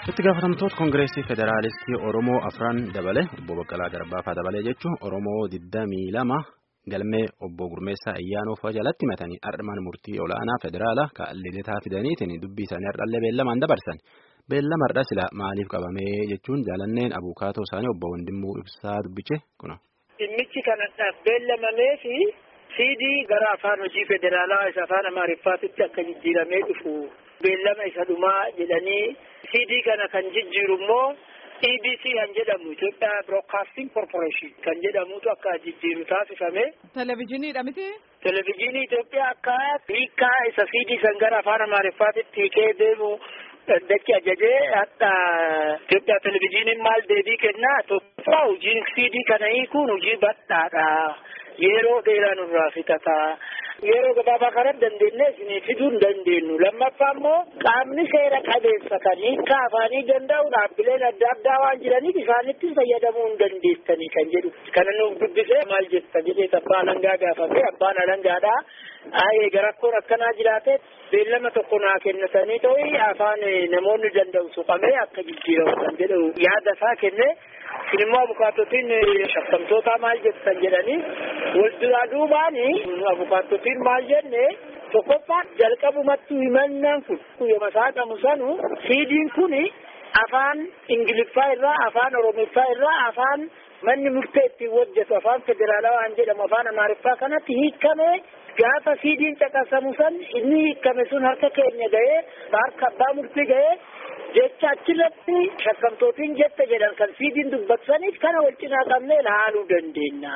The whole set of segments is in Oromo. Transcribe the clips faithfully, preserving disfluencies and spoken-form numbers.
Itti gaafatamtoota Koongireesii Federaalistii Oromoo afran dabale obbo Baqqalaa Garbaa fa'aa dabalee jechuun Oromoo digdamii lama galmee obbo Gurmeessaa Ayyaanoo fa'aa jalatti himatanii Ardmaan murtii olaanaa federaalaa ka'alleetaa fidaniitiin dubbii isaanii hardhallee beellamaan dabarsan. Beellama hardha sila maaliif qabamee jechuun jaalanneen abuukaatoo isaanii obbo Wandimmuu Ibsaa dubbiche kuna. Dhimmichi kanadhaaf beellamamee fi siidii gara afaan hojii federaalaa isa afaan Amaariffaatitti akka jijjiiramee dhufu beellama isa dhumaa jedhanii siidii kana kan jijjiiru immoo E B C kan jedhamu Itoophiyaa Broadcasting Corporation kan jedhamutu akka jijjiiru taasifame. Televezyiiniidha miti? Televezyiinii Itoophiyaa akka hiikaa isa siidii san gara afaan Amaariffaatitti hiikee deemu dachi ajajee hatta Itoophiyaa televezyiiniin maal deebii kennaa tokkoffaa hojiin siidii kana hiikuun hojii badhaadha. Yeroo dheeraa nurraa fixata. Yeroo gabaabaa kana dandeenye isinii fiduu hin dandeenyu. Lammaffaa immoo qaamni seera qabeessa kan hiikaa afaanii danda'u dhaabbileen adda addaa waan jiraniif isaanitti fayyadamuu hin dandeessanii kan jedhu. Kana nuuf dubbisee maal jetta jedhee abbaa alangaa gaafate abbaan alangaadhaa ayee garakkoon akkanaa jiraate beellama tokko naa kennatanii ta'u afaan namoonni danda'u suqamee akka jijjiiramu kan jedhu yaada isaa kenne. Sinimmoo abukaattotiin shakkamtoota maal jettan jedhanii wal duraa duubaani abukaattotiin maal jenne tokkoffaa jalqabumatti himannaan kun yooma isaa qabu sanu siidiin kun afaan Ingiliffaa irraa afaan Oromiffaa irraa afaan manni murtee ittiin hojjetu afaan federaalaa waan jedhamu afaan Amaariffaa kanatti hiikkame gaafa siidiin caqasamu san inni hiikkame sun harka keenya ga'ee harka abbaa murtii ga'ee. Jecha achirratti shakkamtootiin jette jedhan kan siidiin dubbatsaniif kana wal cinaa qabnee ilaaluu dandeenya.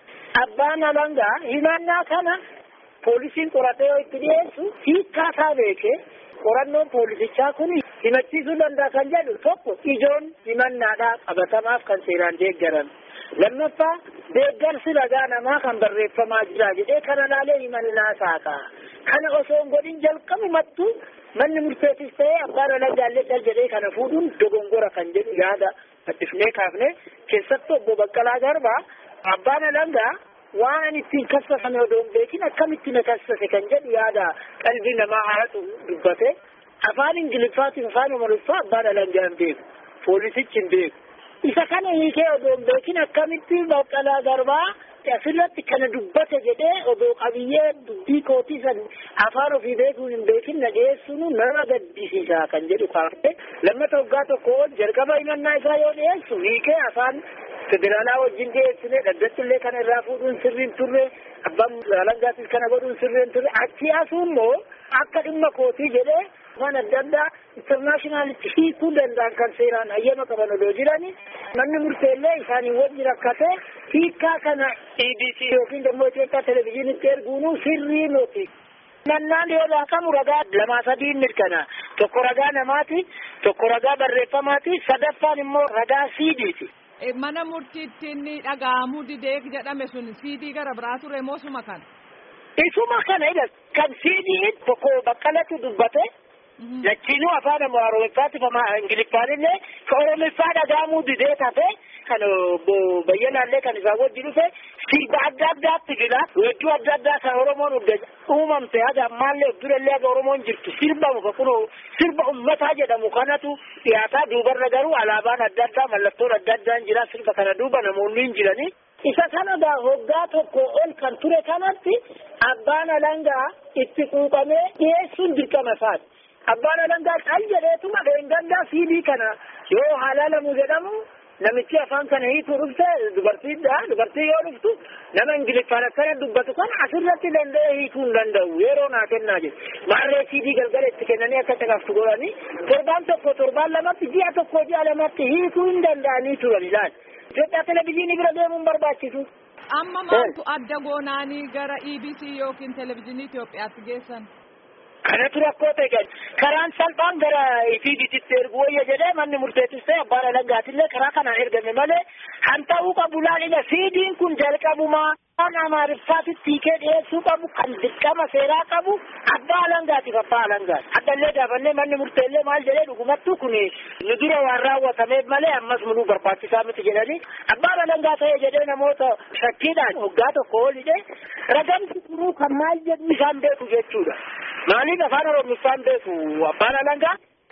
Abbaan alangaa himannaa kana poolisiin qoratee yoo itti dhiyeessu hiikkaa isaa beekee qorannoon poolisichaa kun himachiisuu danda'a kan jedhu tokko ijoon himannaadhaa qabatamaaf kan seeraan deeggaran. Lammaffaa deeggarsi ragaa namaa kan barreeffamaa jira jedhee kana laalee himannaa saaqa. Kana osoo hin godhin jalqabumattu manni murteessis ta'ee abbaan alangaallee cal jedhee kana fuudhuun dogongora kan jedhu yaada maddifnee kaafne keessattuu obbo Baqqalaa Garbaa abbaan alangaa waan ittiin kassasame odoo hin beekin akkamitti na kassase kan jedhu yaada qalbii namaa haaratu dubbate afaan Ingiliffaatiin afaan Amaariffaa abbaan alangaa hin beeku poolisichi hin beeku isa kana hiikee odoo hin beekin akkamitti Baqqalaa Garbaa asirratti kana dubbate jedhee odoo qabiyyee dubbii kootii san afaan ofii beekuun hin beekin na dhiyeessuun nama gaddisiisa kan jedhu kaafte lammata waggaa tokko jalqaba himannaa isaa yoo dhiyeessu hiikee afaan federaalaa wajjin dhiyeessine dhaddattillee kana irraa fuudhuun sirriin turre abbaan alangaatis kana godhuun sirriin turre achi asuu immoo akka dhimma kootii jedhee afaan adda addaa intarnaashinaalitti hiikuu danda'an kan seeraan hayyama qaban odoo jirani manni murteellee isaanii wajji rakkate hiikaa kana E B C yookiin immoo Itoophiyaa televezyiinitti erguunuu sirrii miti. Mannaan yoo laaqamu ragaa lamaa sadii mirkana. Tokko ragaa namaati, tokko ragaa barreeffamaati, sadaffaan immoo ragaa siidiiti. Mana murtiitti inni dhaga'amuu didee jedhame sun siidii gara biraa ture moo suma kana? Isuma kana jedha kan siidii tokko Baqqalatu dubbate. Lachiinuu afaan Amaariffaatiif Ingiliffaatillee kan Oromiffaa dhaga'amuu didee tafe kan bayyanaallee kan isaa wajji dhufe sirba adda addaatti jira weedduu adda addaa kan Oromoon uumamte haga ammaallee durallee haga Oromoon jirtu sirba muka kunoo sirba ummataa jedhamu kanatu dhiyaataa duubarra garuu alaabaan adda addaa mallattoon adda addaan jira sirba kana duuba namoonni hin jiranii. Isa kana hoggaa tokko ol kan ture kanatti abbaan alangaa itti quuqamee dhiyeessuun dirqama isaati. Abbaan alangaa cal jedheetuma dheengaddaa siidii kana yoo halaalamu jedhamu namichi afaan kana hiikuu dhufte dubartiidha. Dubartii yoo dhuftu nama Ingiliffaan akkana dubbatu kana asirratti danda'ee hiikuu hin danda'u yeroo naa kennaa jiru. Maarree siidii galgala itti kennanii akka caqaftu godhanii torbaan tokko torbaan lamatti ji'a tokko ji'a lamatti hiikuu hin danda'anii turan ilaali. Itoophiyaa televezyiinii bira deemuun barbaachisu. Amma maaltu adda goonaanii gara E B C yookiin televezyiinii Itoophiyaatti geessan? Kanatu rakkoo ta'e karaan salphaan gara E B C'tti ergu wayya jedhee manni murteessis ta'e abbaan alangaatillee karaa kanaan ergame malee han ta'uu qabu laaliidha siidiin kun jalqabumaa afaan Amaariffaatitti hiikee dhiyeessuu qabu kan dirqama seeraa qabu abbaa alangaatiif abbaa alangaati. Addallee gaafannee manni murteellee maal jedhee dhugumattuu kun nu dura waan raawwatameef malee ammas munuu barbaachisaa miti jedhanii abbaan alangaa ta'e jedhee namoota shakkiidhaan waggaa tokko olidhe ragamsi turuu kan maal jedhu isaan beeku jechuudha. Maaliif afaan Oromiffaan beeku abbaan alangaa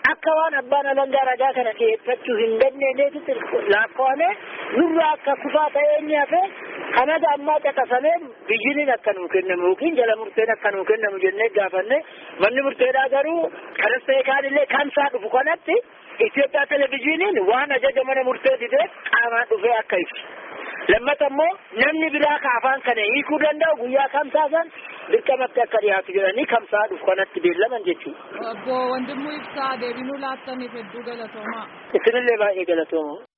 akka waan abbaan alangaa ragaa kana dhiyeeffachuu hin dandeenyeetti lakkoofne nurraa akka kufaa ta'ee nyaafe kanaga ammaa caqasamee biyyiniin akka nuu kennamu yookiin jala murteen akka nuu kennamu jennee gaafanne manni murteedhaa garuu kanas ta'e kaanillee kamsaa dhufu kanatti Itoophiyaa televizyiiniin waan ajaja mana murtee didee qaamaan dhufee akka ibsu. Lammata immoo namni biraa ka afaan kana hiikuu danda'u guyyaa kamsaa san dirqamatti akka dhiyaatu jedhanii kamsaa dhufu kanatti beellaman jechuudha. Obbo Wandimuu Ibsaa deebinuu laattaniif hedduu galatoomaa. Isinillee baay'ee galatoomaa.